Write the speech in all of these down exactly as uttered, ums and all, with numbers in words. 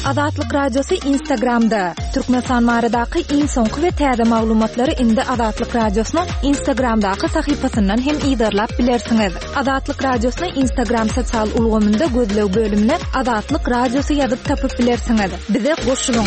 Azatlyk Radiosu Instagramda. Türkmenistan maradaky iň soňky we täze maglumatlary indi Azatlyk Radiosynyň Instagramdaky sahypasyndan hem ýa-da bilersiňiz. Azatlyk Radiosynyň Instagram sosial ulgamynda gözlew bölümine Azatlyk Radiosu ýazyp tapyp bilersiňiz. Bize goşulyň.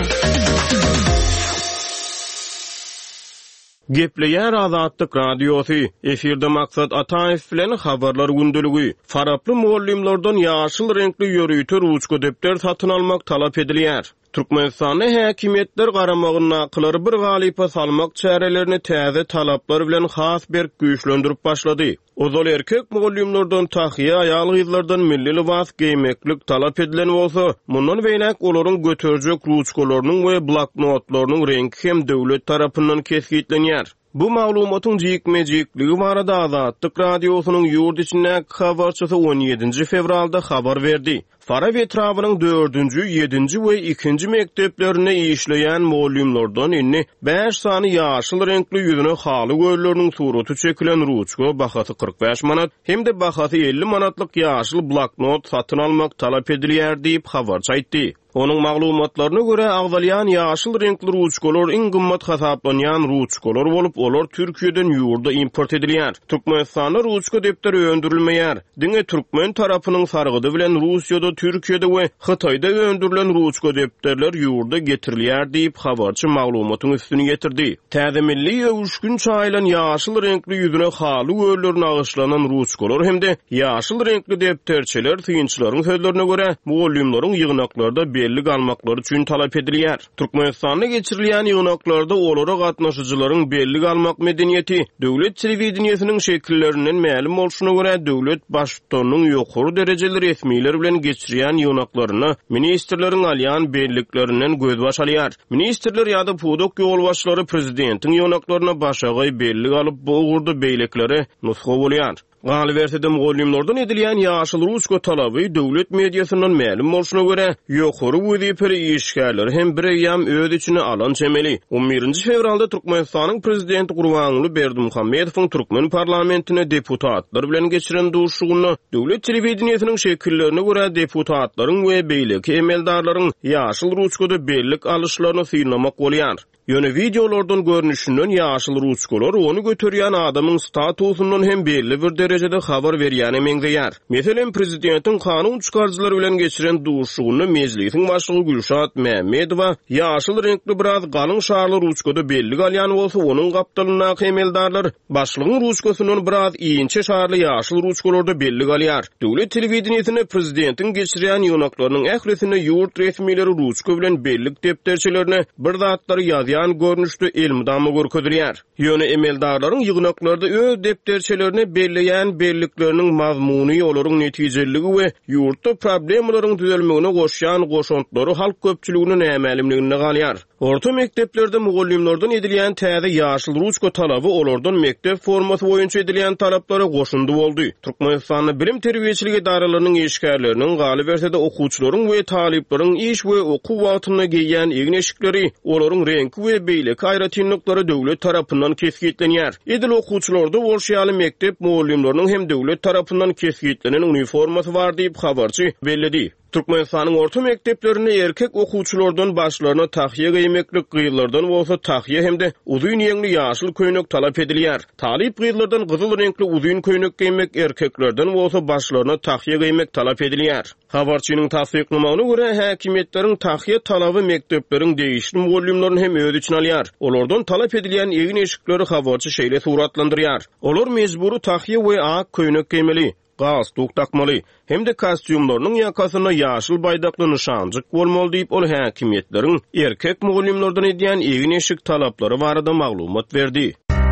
Gepleýär Azatlyk Radiosu. Efirde maksat Ataýew bilen habarlar gündüligi. Faraply muallimlerden ýaşyl renkli ýörüýte ruçka depter satyn almak talap edilýär. Türkmenistany häkimetler garamagyny nakylar bir galypa salmak çärelerini täze talaplar bilen has bir güýçlendirip başlady. Ozal erkek muallimlerden tahyýa aýal gyzlardan milli libas giýmeklik talap edilen bolsa, mundan beýnek olaryň göterjek ruçkalarynyň we bloknotlarynyň rengi hem döwlet tarapyndan kesgitlenýär. Bu maglumatyň jikmejikliği barada Azatlyk Radiosynyň ýurt içindäki habarçysy on ýedinji fevralda habar berdi. Fara Vetrawynyň dördünji, ýedinji we ikinji mekteplerine işleýän muallimlerden inni beş sany ýaşyl renkli ýüzüne haly göýleriniň suraty çekilen ruçka bahasy kırk beş manat, hemde bahasy elli manatlyk ýaşyl bloknot satyn almak talap edilýär diýip habarçy aýtdy. Onuň maglumatlaryna görä agdalýan ýaşyl renkli ruçkalar iň gymmat hasaplanýan ruçkalar bolup, olar Türkiýeden ýurda import edilýär. Türkmenistanda ruçka depteri öndürilmeýär. Diňe türkmen tarapynyň sargydy bilen Russiýada, Türkiýede we Hytaýda öndürilen ruçka depterler ýurda getirilýär diýip habarçy maglumatyň üstüne getirdi. Täze milli ýewüşgün çaýlan ýaşyl renkli ýüzüne haly göýlerine agyşlanan ruçkalar hemde ýaşyl renkli depterçeler tyýynçylaryň sözlerine görä muallimleriň ýygnaklarda belli galmaklary üçin talap edilýär. Türkmenistanda geçirilýän ýygnaklarda olara gatnaşyjylaryň belli galmak medeniýeti döwlet telewizionsynyň şekillerinden ma'lum bolşuna görä döwlet başlygynyň ýokary derejeli resmiler bilen geçirýän ýygnaklaryny ministrleriň alýan belliklerinden gözbaş alýar. Ministrler ýa-da pudok ýolbaşçylary prezidentiň ýygnaklaryna başagy belli galyp bu ugurda beýlekleri nusga bolýar. Galibertede muallimlerden edilýän ýaşyl ruçka talaby döwlet mediasynyň ma'lum bolşuna görä ýokary wezipeli işgärler hem bir ýam öz içine alan çemeli. on birinji fevralda Türkmenistanyň prezidenti Gurbanguly Berdimuhammedowyň Türkmen parlamentine deputatlar bilen geçiren duruşugyny döwlet telewizionsynyň şekillerine görä deputatlaryň we beýleki emeldarlaryň ýaşyl ruçkada bellik alışlaryny synamak bolýar. Ýöne videolardan görnüşinden ýaşyl ruçkalar onu götürýän adamyň statusundan hem belli bir derejede habar berýäni meňzeýär. Meselen prezidentiň kanun çykarjylary bilen geçiren duruşugyny meclisiň başlygy Gülşat Mämmedowa ýaşyl renkli biraz galyň şarly ruçkada belli galýan bolsa, onuň gapdalyna emeldarlar başlygyň ruçkasynyň biraz iýinçe şarly ýaşyl ruçkalarda belli galýar. Döwlet telewizionsyny prezidentiň geçirýän ýygnaklarynyň ählisini ýurt resmileri ruçka bilen bellik depterçelerini bir zatlary ýazýan görnüşde elmydamy görkezilýär. Ýöne emeldarlaryň ýygnaklarda öz depterçelerini belleýän bellikleriniň mazmuny olaryň netijeligi we ýurtda problemlaryň düzelmegine goşýan goşantlary halk köpçüliginiň nämälimligine galýar. Orta mekteplerde muallimlerden edilýän täze ýaşyl ruçka talaby olardan mektep formasy boýunça edilýän talaplara goşundy boldy. Türkmenistanyň bilim terbiýeçiligi idaralarynyň işgärleriniň galibertede okuwçylaryň we taliplerin iş we okuw wagtyna giýýän egneşikleri, olaryň rengi we beýleki aýratynlyklary döwlet tarapyndan kesgitlenýär. Edil okuwçylarda bolşýaly mektep muallimleriniň hem döwlet tarapyndan kesgitlenen uniformasy bar diýip habarçy bellidi. Türkmenistanyň orta mekteplerine erkek okuwçylardan başlaryna tahyýa giýmeklik gyýylardan bolsa tahyýa hemde uzun ýeňli ýaşyl köýnek talap edilýär. Talip gyýylardan gyzyl renkli uzun köýnek giýmek erkeklerden bolsa başlaryna tahyýa giýmek talap edilýär. Habarçynyň tasdiqlamagyna görä häkimetleriň tahyýa talaby mektepleriň değişli muallimlerini hem öz içine alýar. Olardan talap edilýän egin eşikleri habarçy şeýle suratlandyrýar. Olar mejburi tahyýa we ak köýnek giýmeli. Galstuk takmaly, hemde kostyumlarynyň ýakasyna ýaşyl baýdakly nişanjyk bolmaly diýip ol häkimetleriň erkek muallimlerden edýän egin eşik talaplary barada maglumat berdi.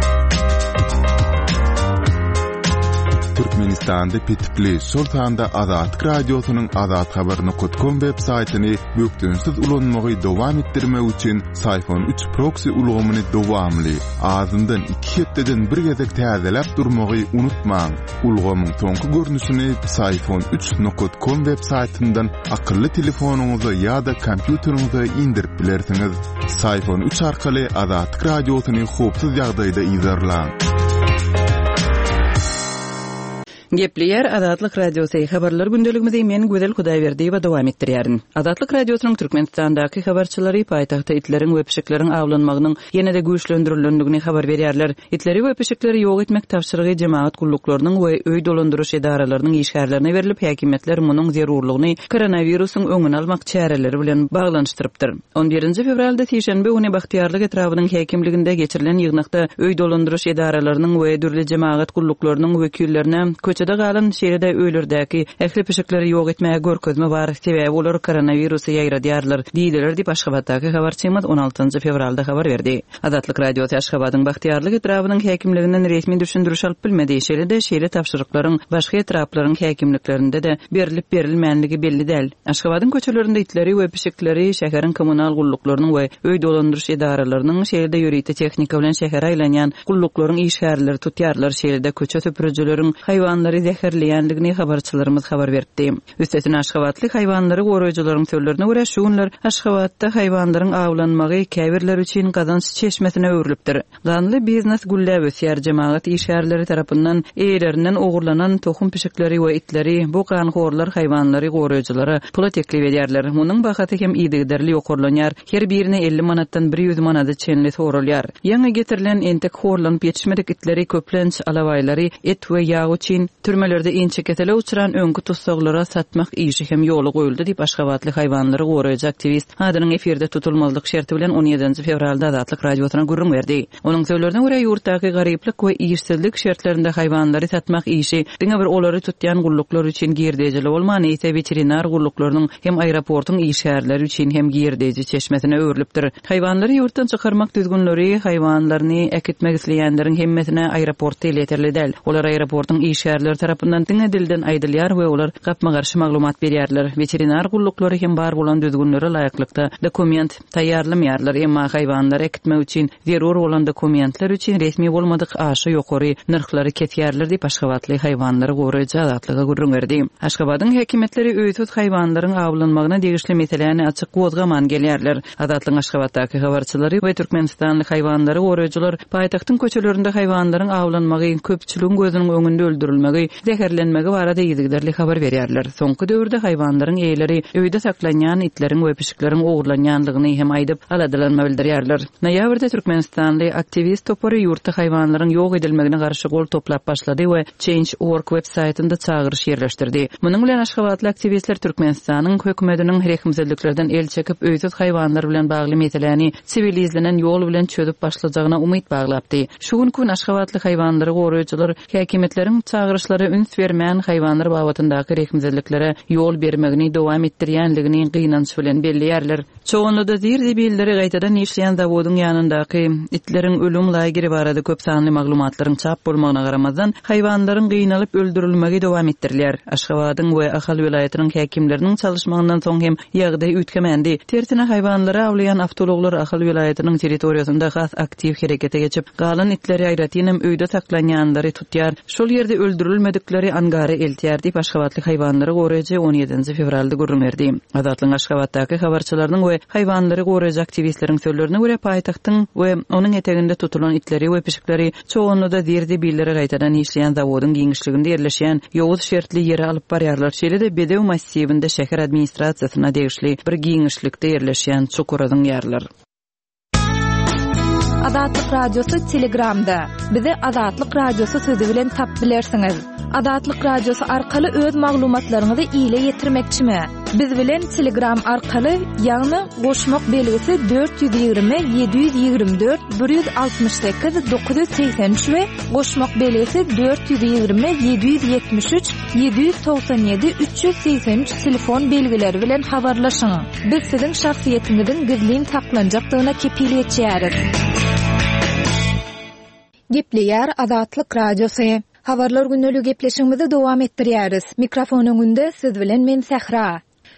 Türkmenistanda pitipli Sultanda Azatlyk Radiosynyň azat habaryny nokta com web saýtyny bökdünsiz ulanmagy dowam etdirmek üçin Sayfon üç proxy ulgamyny dowamly azyndan iki hepdeden bir gezek täzelep durmagy unutmaň. Ulgamyň soňky görnüşini Sayfon üç nokta com web saýtyndan akylly telefonuňyza ýa-da kompýuteriňize indirip bilersiňiz. Sayfon üç arkaly Azatlyk Radiosyny hopsuz ýagdaýda izlerläň. Gepleyer Adatlyk Radiosu habarlar gündeligimizi men Güzel Hudaýberdi we dowam etdirýärin. Adatlyk Radiosynyň Türkmenistandaky habarçylary paýtagtda itleriň we pişiklerin awlanmagynyň ýene-de güýçlendirilýändigini habar berýärler. Itleri we pişikleri ýok etmek tapşyrygy jemaat gulluklarının we öý dolandyryş edaralarynyň işgärlerine berilip, häkimetler munyň zerurlygyny koronawirusyň öňüni almak çäreleri bilen baglanşdyrypdyr. on birinji fevralda Tiýşenbe güni Bahtiýarlyk etrabynyň häkimliginde geçirilen ýygnakda öý dolandyryş edaralarynyň we dürli jemaat gulluklarının wekillerine köçede galan şeýlede öýlerdäki ähli pişikleri ýok etmäge görkezme bar, sebäbi olar koronavirusy ýaýradýarlar diýdiler diýip Aşgabatdaky habarçymyz on altynjy fevralda habar berdi. Adatlyk Radiosu Aşgabatyň Bahtiýarlyk etrabynyň häkimliginden resmi düşündürüş alyp bilmedi. Şeýlede şeýle tapşyryklaryň başga etraplaryň häkimliklerinde de berilip berilmänligi belli däl. Aşgabatyň köçelerinde itleri we pişikleri şäheriň kommunal gulluklarynyň we öý dolandyryş edaralarynyň şeýlede ýöriti tehnika bilen şäher aýlanýan gulluklaryň işgärleri tutýarlar. Şeýlede köçe töpürejileriň haýwanlary zäherleýänligini habarçylarymyz habar berdi. Üstesine Aşgabatly haýwanlary goraýjylaryň sözlerine görä şu günler Aşgabatda haýwanlaryň awlanmagy käbirler üçin gazanç çeşmesine öwrülipdir. Ganly biznes güllä ösýär jemaat işgärleri tarapyndan eýlerinden ogurlanan tohum pişikleri we itleri bu ganhorlar haýwanlary goraýjylara pula teklip edýärler. Munyň bahaty hem ýygyderli ýokurlanýar. Her birine elli manatdan bir ýüz manat çenli sorulýar. Ýa-ni getirilen entek horlanyp ýetişmedik itleri köplenç alawaýlary et we ýag üçin türmelerde ençe ketele uçuran öňkü tutsaglara satmak işi hem ýoly goýuldy diýip Aşgabatly haýwanlary goraýjy aktivist adynyň efirde tutulmazlyk şerti bilen on ýedinji fevralda Adatlyk Radiosyna gurrun berdi. Onuň sözlerine görä ýurtdaky garyplyk we işsizlik şertlerinde haýwanlary satmak işi diňe bir olary tutýan gulluklar üçin girdejeli bolmany ise veterinar gulluklarynyň hem aeroportyň işgärleri üçin hem girdeji çeşmesine öwrülipdir. Haýwanlary ýurtdan çykarmak düzgünleri haýwanlaryny ekitmek isleýänleriň hemmesine aeroportda ileterli däl. Olar aeroportyň işgärleri tarapyndan diňe dilden aýdylýar we olar gapma garşy maglumat berýärler. Veterinar gulluklary hem bar bolan düzgünlere laýyklykda dokument taýýarlamýarlar, emma haýwanlary ekitmek üçin zerur bolan dokumentler üçin resmi bolmadyk aşy ýokary narhlary ketýärler diýip Aşgabatly haýwanlary goraýjy Adatlyga gurrun berdi. Aşgabatyň häkimetleri öýtüz haýwanlaryň awlanmagyna degişli meseleni açyk gozgaman gelýärler. Adatlyň Aşgabatdaky habarçylary we Türkmenistanly haýwanlary goraýjylar paýtagtyň köçelerinde haýwanlaryň awlanmagy köpçüligiň gözüniň öňünde öldürilmegi, zäherlenmegi barada ýygyderli habar berýärler. Soňky döwürde haýwanlaryň eýleri öýde saklanýan itleriň we pişiklerin ogurlanýanlygyny hem aýdyp aladylanma bildirýärler. Noýabrda Türkmenistanly aktivist topary ýurtda haýwanlaryň ýok edilmegine garşy gol toplap başlady we change dot org web saýtynda çagyryş ýerleşdirdi. Munyň bilen Aşgabatly aktivistler Türkmenistanyň hökümetiniň herhimsizliklerden el çekip öýsüz haýwanlar bilen bagly meseleni sivil izlenen ýol bilen çözüp başlajagyna umyt baglapdy. Şu gün Aşgabatly haýwanlary goraýjylar häkimetleriň çagyryşlary üns bermän haýwanlar babatyndaky herhimsizliklere ýol bermegini dowam etdirýänligini gynanç bilen belliýärler. Çoğunlukda zirdi bildiri gaýtadan işleýän zawodyň ýanyndaky itleriň ölüm laýgeri barada köp sanly maglumatlaryň çap bolmagyna garamazdan haýwanlaryň gynalyp öldürilmegi dowam etdirilýär. Aşgabatyň we Ahal vilayatynyň häkimleriniň çalışmagynyň soň hem ýagdaý ütkemendi. Tersine haýwanlary awlayan awtologlar Ahal vilayatynyň territoriýasynda has aktiv herekete geçip galan itleri aýratynam öýde saklanýanlary tutýar. Şol ýerde öldürilmedikleri angary eltýär diýip Aşgabatly haýwanlary goraýjy on ýedinji fevralda gurrun berdi. Adatlyň Aşgabatdaky habarçylarynyň we haýwanlary goraýjy aktivistleriň sözlerine görä paýtagtyň we onuň eteginde tutulan itleri we pişikleri çoğunlukda zirdi bildiri gaýtadan işleýän zawodyň giňişliginde ýerleşýän ýowuz şertli ýere alyp barýarlar. Şeýlede Bedew massivinde şäher administrasiýasyna degişli bir giňişlikde ýerleşýän çukuradyň ýarlar. Adatlyk Radiosu Telegramda. Bizi Adatlyk Radiosu sözi bilen tap bilersiňiz. Adatlyk Radiosu arkaly öz maglumatlaryňyzy ýyla ýetirmekçimi? Biz bilen Telegram arkaly ýagny goşmak belgisi dört yüz ýygrimi yedi yüz ýygrimi dört bir yüz altymyş sekiz dokuz yüz seksen üç we goşmak belgisi dört yüz ýygrimi yedi yüz ýetmiş üç yedi yüz toksan ýedi üç yüz seksen üç telefon belgileri bilen habarlaşyň. Biz siziň şahsiýetiňizin gizlin saklanjakdygyna kepil etýäris. Gepleýär Adatlyk Radiosu. Habarlar günnälik gepleşigimizi dowam etdirýäris. Mikrofonyň önünde siz bilen men Sehra.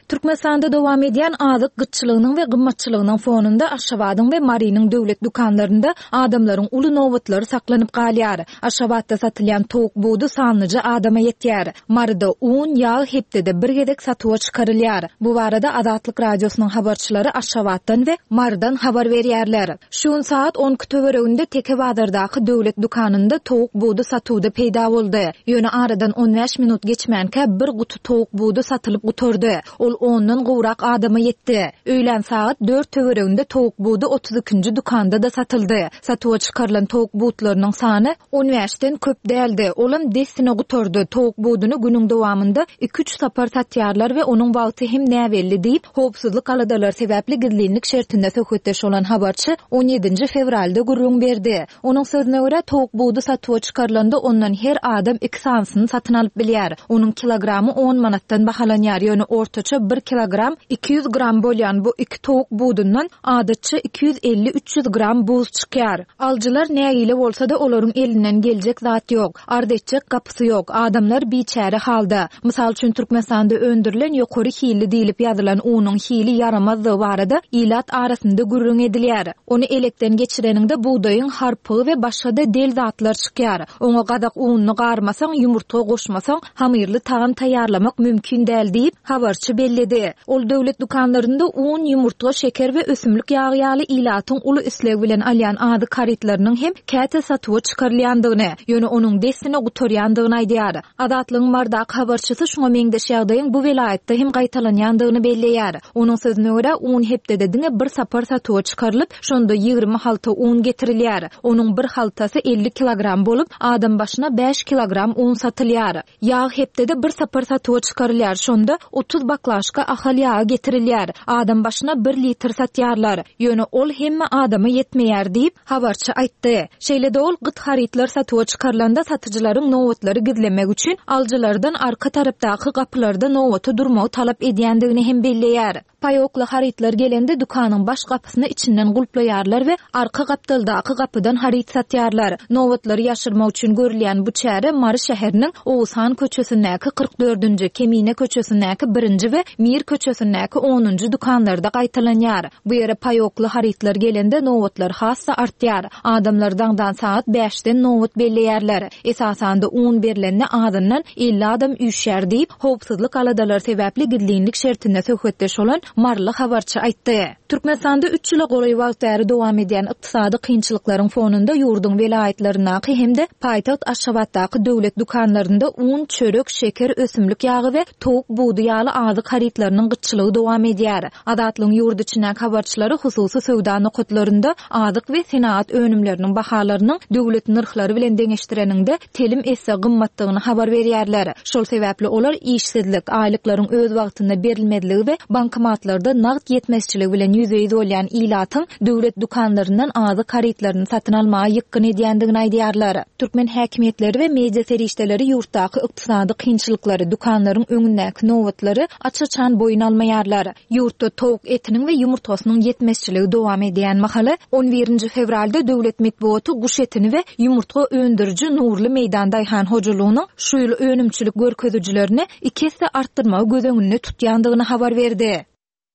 Türkmenistanda dowam edýän azyk gytçylygynyň we gymmatçylygynyň fonunda Aşgabatyň we Marynyň döwlet dukanlarynda adamlaryň uly nowbatlary saklanyp galýar. Aşgabatda satylýan towuk buğdy sanlyja adama ýetýär. Maryda un, ýağ hepdede bir gedek satywa çykarylýar. Bu barada Adatlyk radiosynyň habarçylary Aşgabatdan we Marydan habar berýärler. Şu saat on iki töwereginde Tekebazardaky döwlet dukanynda towuk buğdy satywda peýda boldy. Ýöne aradan on beş minut geçmänkä bir gutu towuk buğdy satylyp guturdy. Ol ondan gowrak adama ýetdi. Öýlen saat dört töwereginde towuk buğdy otuz ikinji dukanda da satyldy. Satywa çykarylan towuk buğdlarynyň sany on beşden köp däldi. Olam desine guturdy. Towuk buğdyny günüň dowamında iki üç sapar satýarlar we onuň wagty hem näwelli diýip howpsuzlyk aladalar sebäpli gizlenlik şertinde söhbetdeş bolan habarçy on ýedinji fevralda gurrun berdi. Onuň sözüne görä towuk buğdy satywa çykarylanda ondan her adam iki sansyny satyn alyp bilýär. Onuň kilogramy on manatdan bahalanýar. Ýöne ortaça bir kilogram iki yüz gram bolýan bu iki towuk buğdundan adatça iki yüz elli üç yüz gram buz çykýar. Aljylar nägile bolsa da olaryň elinden geljek zat ýok. Ardetjek gapysy ýok. Adamlar biçäre halda. Mysal üçin Türkmenistanda öndürilen ýokary hili diýilip ýazylan unyň hili yaramazlygy barada ilat arasynda gurrun edilýär. Onu elekden geçireninde buğdaýyň harpygy we başga da del zatlar çykýar. Oňa gadak ununy garmasaň, ýumurta goşmasaň hamyrly taam taýýarlamak mümkin däl diýip habarçy belledi. Ol döwlet dukanlarynda un, ýumurta, şeker we ösümlik ýagy ýaly ilatyň uly üslegi bilen alýan ady karitlarynyň hem käte satywa çykarylýandygyny, ýöne onuň desine guturýandygyny aýdýar. Adatlyň Mardak habarçysy şoňa meňdeş ýagdaýyň bu welaýatda hem gaýtalanýandygyny belleýär. Onuň sözüne görä un hepdede diňe bir sapar satywa çykarylyp, şonda ýygrimi halta un getirilýär. Onuň bir haltasy elli kilogram bolup, adam başyna beş kilogram un satylýar. Ýağ hepdede bir sapar satywa çykarylýar. Şonda otuz baklaşka ahal ýagy getirilýär. Adam başyna bir litr satýarlar. Ýöne ol hemme adama ýetmeýär diýip habarçy aýtdy. Şeýle de ol gyt haritlar satywa çykarylanda satyjylaryň nowbatlary gizlemek üçin aljalardan arka tarapdaky gapylarda nowbaty durmagy talap edýändigini hem belleýär. Payokly haritlar gelende dukanyň baş gapysyny içinden gulplaýarlar we arka gapdaldaky gapydan harit satýarlar. Nowbatlary ýaşyrmak üçin görülýän bu çäre Mary şäheriniň Oğuzhan köçesindäki kırk dördünji, Kemine köçesindäki birinji we Mir köçesindäki onunju dukanlarda gaýtalanýar. Bu ýere payokly haritlar gelende nowbatlar hassa artýar. Adamlar daňdan saat beşden nowbat belleýärler. Esasanda un berilende adamdan elli adam üşär diýip howpsuzlyk aladalar sebäpli gizlenlik şertinde söhbetdeş bolan Marly habarçy aýtdy. Türkmenistanda üç ýyla goraý wagtary dowam edýän ykdysady kynçylyklaryň fonunda ýurdun welaýatlaryna hemde paýtaht Aşgabatdaky döwlet dukanlarynda un, çörek, şeker, ösümlik ýagy we towuk buğdy ýaly azyk haritlarynyň gytçylygy dowam edýär. Adatlyň ýurt içinden habarçylary hususy sowda nokatlarynda azyk we senaat önümleriniň bahalarynyň döwlet nyrhlary bilen deňeşdireninde telim esse gymmatlygyny habar berýärler. Şol sebäpli olar işsizlik, aýlyklaryň öz wagtynda berilmediligi we bankomatlarda nagt ýetmezçiligi bilen ýüzeye bolýan ilatyň döwlet dukanlaryndan azyk haritlaryny satyn almagy ýykyn edýändigini aýdýarlar. Türkmen häkimetleri we media serişdeleri ýurtdaky ykdysady kynçylyklary, dukanlaryň öňündäki nowbatlary açaçan boyun almaýarlar. Ýurtda towuk etiniň we ýumurtasynyň ýetmezçiligi dowam edýän mahaly on birinji fevralda döwlet medeniýeti guş etini we ýumurta öndüriji Nurly Meýdan Daýhan hojalygynyň şu ýyl önümçilik görkezüjilerini iki hesse artdyrmagy gözeňinde tutýandygyny habar berdi.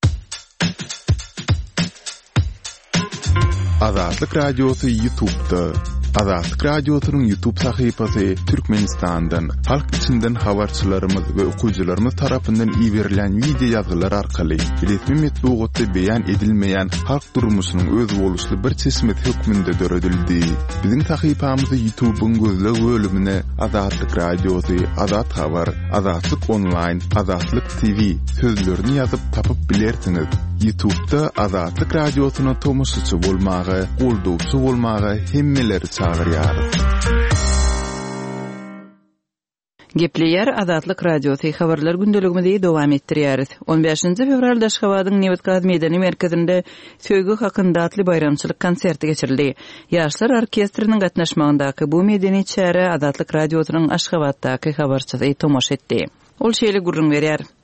Adatlyk radiosu YouTube'da. Adatlyk radiosynyň YouTube sahypasy Türkmenistandan, halk içinden habarçylarymyz we okuyjylarymyz tarapyndan iýerilen video ýazgylar arkaly resmi metbuatda beýan edilmeýän halk durmuşynyň öz boluşly bir çeşmet hökmünde döredildi. Biziň sahypamyzy YouTube'un gözle bölümine Adatlyk radiosu, Adat habar, Adatlyk online, Adatlyk T V sözlerini ýazyp tapyp bilersiňiz. YouTube'da Adatlyk radiosyna tomoşçy bolmagy, goldowçy bolmagy hemmeleri çağırýar. Gepleýär Adatlyk radiosu habarlar gündeligimizi dowam etdirýäris. on beşinji fevralda Aşgabatyň Newtgaz medeni merkezinde söýgü hakynda atly bayramçylyk konserti geçirildi. Ýaşlar orkestriniň gatnaşmagyndaky bu medeni çäre Adatlyk radiosynyň Aşgabatdaky habarçysy tomoş etdi. Ol şeýle gurrun berýär.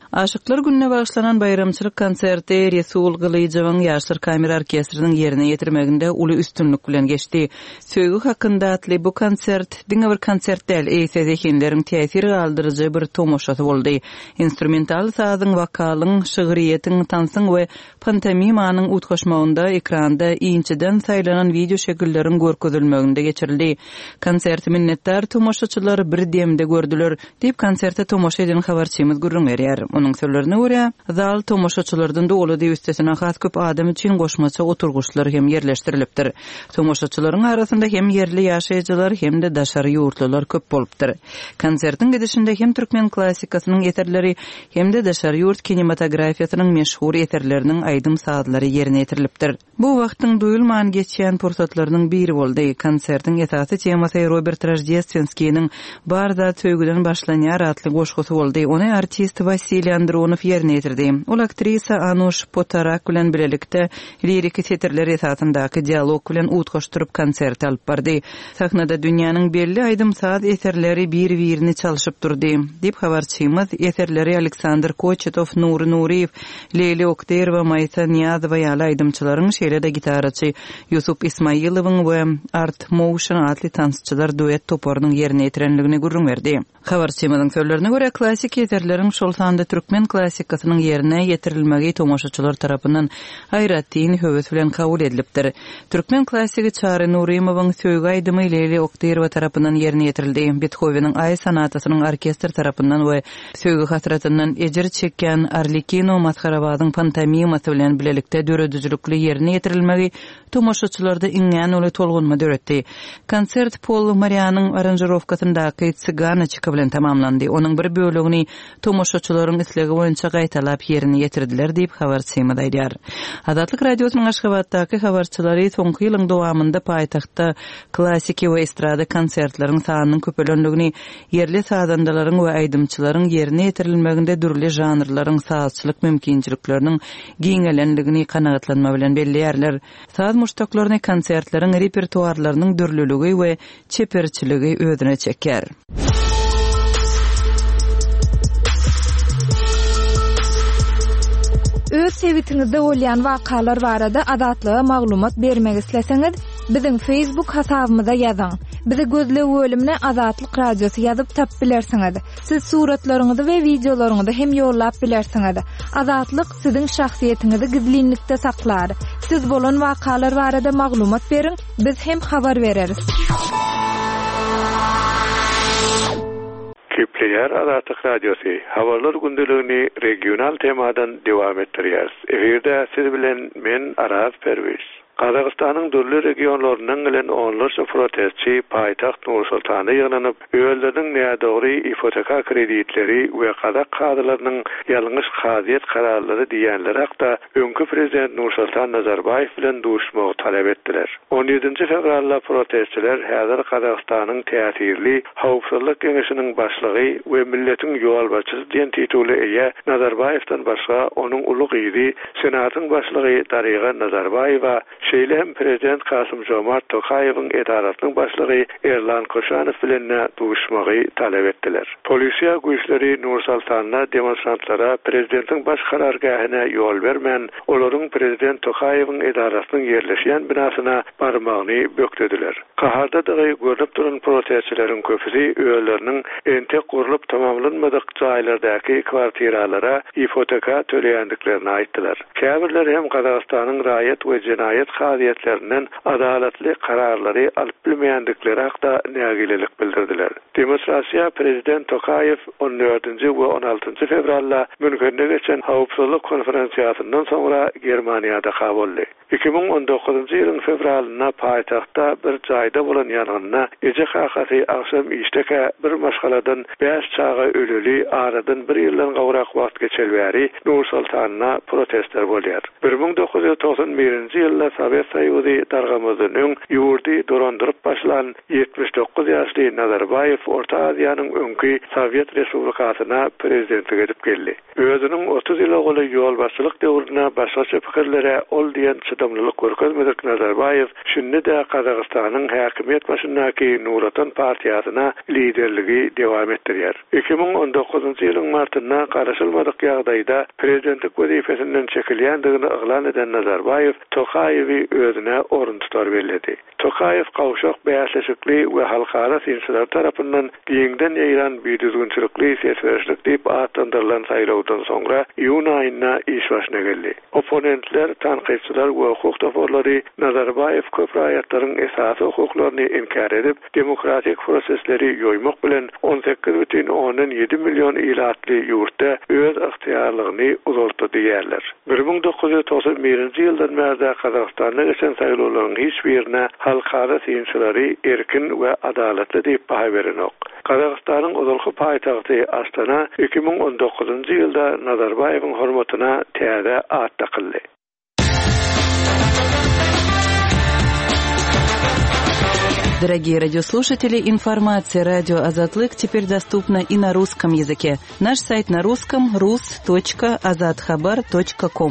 Aşıklar gününe bağışlanan bayramçılık konserti Resul Gılıcıwın Ýaşlar Kamera Orkestrinin yerine ýetirmeginde uly üstünlük bilen geçdi. Söýgü hakynda atly bu konsert diňe bir konsert däl, eýse zehinleriň täsir galdyrjy bir tomoşasy boldy. Instrumental sazyň, wakalyň, şygyryýetiň, tansyň we pantomimanyň utgaşmagynda ekranda iňçiden saýlanan video şekilleriň görkezilmeginde geçirildi. Konsert minnetdar tomoşaçylar bir demde gördüler, diýip konsertte tomoşa eden habarçymyz Gürrün berýär. Onuň sözlerine görä, zal tomoşaçylardan da oludy üstesine has köp adam üçin goşmaça oturguşlar hem yerleşdirilipdir. Tomoşaçylaryň arasynda hem yerli ýaşaýjylar hem de daşary ýurtlylar köp bolupdyr. Konsertiň gidişinde hem türkmen klassikasynyň eterleri hem de daşary ýurt kinematografiýasynyň meşhur eterleriniň aýdym saadlary ýerine ýetirilipdir. Bu wagtyň duýulman geçýän pursatlarynyň biri boldy. Konsertiň esasy temasy Robert Rождественскийniň barda töýgüden başlanýar atly goşgusy boldy. Ony artist Vasiliy Andronov ýerine ýetirdi. Ol aktrisa Anush Potarak bilen bilelikde lirik eterleri esasyndaky dialog bilen utgaşdyryp konsert alyp bardy. Sahnada dünýäniň belli aýdym saat eterleri bir-birini çalyşyp durdy. Dip habarçymyz eterleri Aleksandr Kochetov, Nuri Nuriyev, Leyli Okter we Maysa Niyazowa ýaly aýdymçylaryň şeýle-de gitaraçy Yusuf Ismailowyň we Art Motion atly tansçylar duet toparynyň ýerine ýetirenligini gurrun berdi. Habarçymyzyň sözlerine görä klassik eterleriň şol sanda türkmen klassikasynyň ýerine ýetirilmegi tomoşaçylar tarapyndan haýratyn höwes bilen kabul edilipdir. Türkmen klassigi Çary Nurimowyň söýgü aýdymy Leyli Okterova tarapyndan ýerine ýetirildi. Beethoveniň Ay sanatasynyň orkestr tarapyndan we söýgü hasratyndan ejir çekýän Arlikino Maskarabazyň pantomimasy bilen bilelikde döredüjlükli ýerine ýetirilmegi tomoşaçylarda iňňän uly tolgunma döretdi. Konsert Paul Marianyň aranjировкасyndaky Tsiganachka bilen tamamlandy. Onuň bir bölegini tomoşaçylaryň islegi boýunça gaýtalap ýerine ýetirdiler diýip habarçymyz aýdýar. Azatlyk radiosynyň Aşgabatdaky habarçylary soňky ýylyň dowamında paýtagtda klassik we estrada konsertleriň sanynyň köpelenligini, yerli sazandalaryň we aýdymçylaryň ýerine ýetirilmeginde dürli janrlaryň sazçylyk mümkinçilikleriniň giňelenligini kanagatlanma bilen belliýärler. Saz muştaklaryny konsertleriň repertuarlarynyň dürlüligi we çeperçiligi ödüne çeker. Öz sevitiňizde bolýan wakalar barada adatlyga maglumat bermek isleseňiz, biziň Facebook hasabymyza ýazyň. Bizi gözlep bölümine Azatlyk Radiosu ýazyp tap bilersiňiz. Siz suratlaryňyzy we videolaryňyzy hem ýollap bilersiňiz. Azatlyk siziň şahsiýetiňizi gizlinlikde saklar. Siz bolan wakalar barada maglumat beriň, biz hem habar bereriz. Kepler Azatlyk Radiosu habarlar gündeligini regional temadan dowam etdirýär. Eferde siz bilen men Araz Perwiz. Kazakistanyň dörli regionlarynyň bilen onlarça protestçi paýtaxt Nur-Sultana ýygnanyp, öýelleriniň nädogry ipoteka kreditleri we Kazak kadylarynyň ýalňyş gaziýet kararlary diýenler hakda öňkü prezident Nur-Sultan Nazarbayew bilen duşmagy talep etdiler. on ýedinji fevralda protestçiler häzir Kazakistanyň täsirli howpsuzlyk geňeşiniň başlygy we milletiň ýolbaşçysy diýen tituly eýe Nazarbayewdan başga onuň uly gyzy senatyň başlygy Daryga Nazarbayewa şeýle hem prezident Kasym Jomart Tokayewiň edaratynyň başlygy Erlan Koşanow bilen duşmagy talep etdiler. Polisiýa güýçleri Nur-Sultana demonstrantlara prezidentiň baş karargahyna ýol bermän, olaryň prezident Tokayewiň edaratynyň ýerleşýän binasyna barmagyny bökdediler. Kaharda-da görüp duran protestçileriň köpüsi öýelleriniň entek gurulyp tamamlanmadyk jaýlardaky kwartiralara ipoteka töleýändiklerini aýtdylar. Käbirler hem Kazakstanyň raýat we jenaýet gaziýetlerinden adalatly kararlary alyp bilmeýändikleri hakda nägilelik bildirdiler. Demonstrasiýa prezident Tokayew on dördünji we on altynjy fevralda Münchende geçen howpsuzlyk konferensiýasyndan soňra Germaniýada kabully. iki bin on dokuzunji ýylyň fevralyna paýtagtda bir jaýda bolan ýangynna eje hakasy akşam işteke bir maşgaladan beş çağa öleli aradan bir ýyldan gowrak wagt geçelbäri Nur-Sultana protestler bolýar. bir bin dokuz ýüz toksan birinji ýylda Sovet Soýuzy dargamyzynyň ýurdy dorandyryp başlan ýetmiş dokuz ýaşly Nazarbayew Orta Aziýanyň öňki Sovet Respublikasyna prezidentlik edip geldi. Özüniň otuz ýyl goly ýol başçylyk döwrüne başgaça pikirlere ol diýen çydamlylyk görkezmedik Nazarbayew şunda Kazakstanyň häkimiýet başyndaky Nuratan partiýasyna liderligi dewam etdirýär. iki bin on dokuzunçy ýylyň martynda garaşylmadyk ýagdaýda prezidentlik wezifesinden çekilýändigini yglan eden Nazarbayew Tokayewi özüne orun tutar bellädi. Tokayew gawşak bäýleşikli we halkara sinsiler tarapyndan giňden ýaýran büýdüzgünçilikli sesverişlik diýip atandyrılan saýlawdan soňra iýun aýyna iş başyna geldi. Oponentler, tanqidçiler we hukuk dawarlary Nazarbayew köp raýatlaryň esasy hukuklaryny inkar edip, demokratik prosesleri ýoýmak bilen on sekiz бүтүн onuň ýedi million ilatly ýurtda öz ykhtiyarlygyny uzaltdy diýerler. bir bin dokuz ýüz toksan birinji ýyldan bäri Kazakstanda geçen saýlawlaryň hiç birine halkara synçylary erkin we adaletli diýip baha berenok. Kazakstanyň uzalky paýtagty Astana iki bin on dokuzunçy ýylda Nazarbayewiň hormatyna täze at takyldy. Дорогие радиослушатели, информация радио «Азатлык» теперь доступна и на русском языке. Наш сайт на русском – рус точка азатхабар точка ком.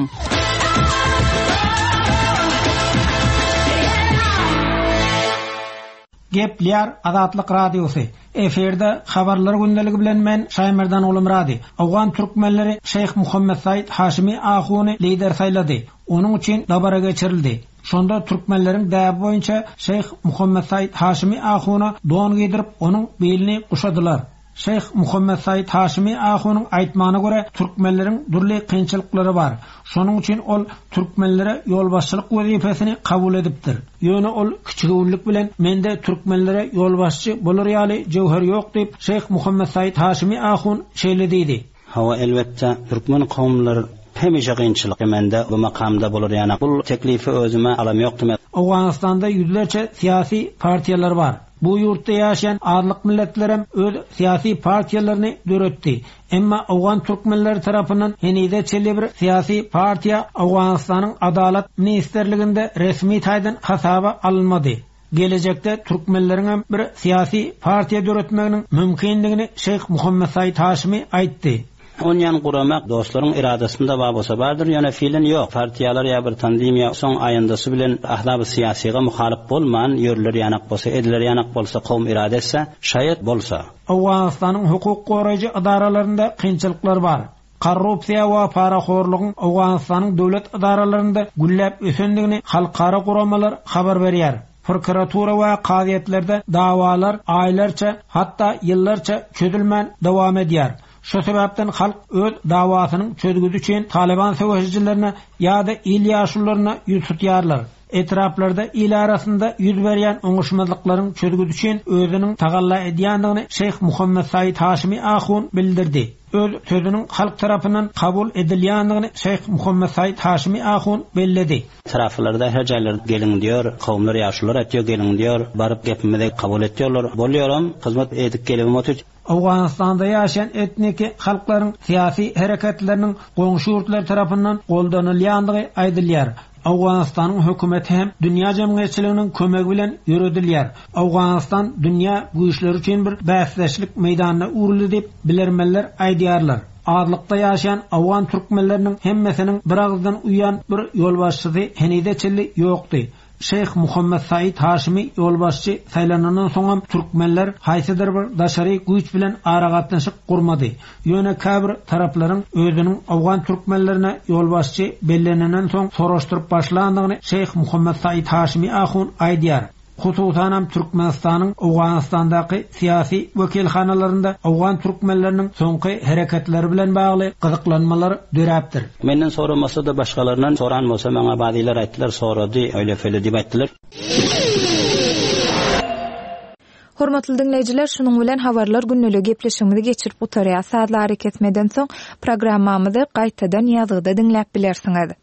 Gepler Azatlyk Radiosy. Eferde habarlar gündəligi bilen men Şaýmerdan Ulum Radi. Awgan türkmenleri Şeyh Muhammed Said Haşimi Ahuny lider saýlady. Onuň üçin dabara geçirildi. Şonda türkmenleriň däbi boýunça Şeyh Muhammed Said Haşimi Ahuny don giydirip onuň belini guşadylar. Şeyh Muhammed Said Haşimi Ahunyň aýtmagyna görä türkmenleriň durly kynçylyklary bar. Şonuň üçin ol türkmenlere ýolbaşçylyk wezifesini kabul edipdir. Ýöne ol kiçiglik bilen mende türkmenlere ýolbaşçy bolar ýaly jewher ýok diýip Şeyh Muhammed Said Haşimi Ahun şeýlediydi. Hawa elbetde türkmen kawmlary hemişe kynçylyk mende bu makamda bolar ýana. Bu teklifi özüme alam ýokdy. Awganistanda ýüzlerçe siyasi partiýalar bar. Bu ýurtda ýaşaýan arlyk milletlerem öz siyasi partiýalaryny döretdi. Emma Awgan türkmenleri tarapyndan henide çelli bir siyasi partiýa Awganistanyň adalet ministerliginde resmi taýdan hasaba alınmady. Gelecekde türkmenleriň bir siyasi partiýa döretmeginiň mümkinligini Şeyh Muhammed Said Haşimi aýtdy. Onyan guramak dostlaryň iradasynda bar bolsa bardyr, ýöne fiilin ýok. Partiýalar ýa bir pandemiýa soň aýyndasy bilen ahlab-ı siýasyga muhalif bolman ýörler ýanak bolsa, edler ýanak bolsa, kowm iradesi şaýat bolsa. Awganistanyň hukuk goraýjy idaralarynda kynçylyklar bar. Korrupsiýa we paraxorlygyň Awganistanyň döwlet idaralarynda güllep ösendigini halkara guramalar habar berýär. Prokuratura we qaziýetlerde dawalar aýlarça, hatda ýyllarça çözülmän dowam edýär. Şu sebäpden halk öz dawasynyň çözgüsü üçin Taliban söwüşçilerine ýa-da il ýaşullaryna ýüz tutýarlar. Etraplarda il arasynda ýüz berýän oňuşmazlyklaryň çözgüsü üçin özüniň tagalla edýändigini Şeyh Muhammed Said Haşimi Ahun bildirdi. Öz sözüniň halk tarapyndan kabul edilýändigini Şeyh Muhammed Said Haşimi Ahun belledi. Taraflarda her jaýlar gelin diýor, kowmlar ýaşular etýär gelin diýor, baryp gepimizde kabul etýärler. Bolýaram, hyzmat edip gelibim otup Awganistanda ýaşaýan etniki halklaryň siyasi hereketleriniň goňşy ýurtlar tarapyndan goldanylýandygy aýdylýar. Awganistanyň hökümeti hem dünýä jemgyýetçiliginiň kömegi bilen ýöredilýär. Awganistan dünýä güýçleri üçin bir bäsleşlik meýdanyna uruldy diýip bilermenler aýdýarlar. Arlykda ýaşaýan Awgan türkmenleriniň hemmesiniň bir agzdan uýan bir ýolbaşçysy henide çelli ýokdy. Şeyh Muhammed Said Haşimi ýolbaşçy saýlanandan soňam türkmenler haýsydyr bir daşary güýç bilen aragatnaşyk gurmady. Ýöne käbir taraplaryň özüniň Awgan türkmenlerine ýolbaşçy bellenenden soň soraşdyryp başlandygyny Şeyh Muhammed Said Haşimi Ahun aýdýar. Hususan Türkmenistanyň Awganistandaky siyasi wekilhanalarynda Awgan türkmenleriniň soňky hereketleri bilen bagly gyzyklanmalary döräpdir. Menden soramasa da başgalaryndan soran bolsa maňa badiler aýtdylar, sorady, öýle fele diýip aýtdylar. Hormatly dinleyijiler, şunuň bilen habarlar günnüligi gepleşigimizi geçirip utarýar. Saatlar hareket etmeden soň programmamyzy gaýtadan ýazgyda dinläp bilersiňiz.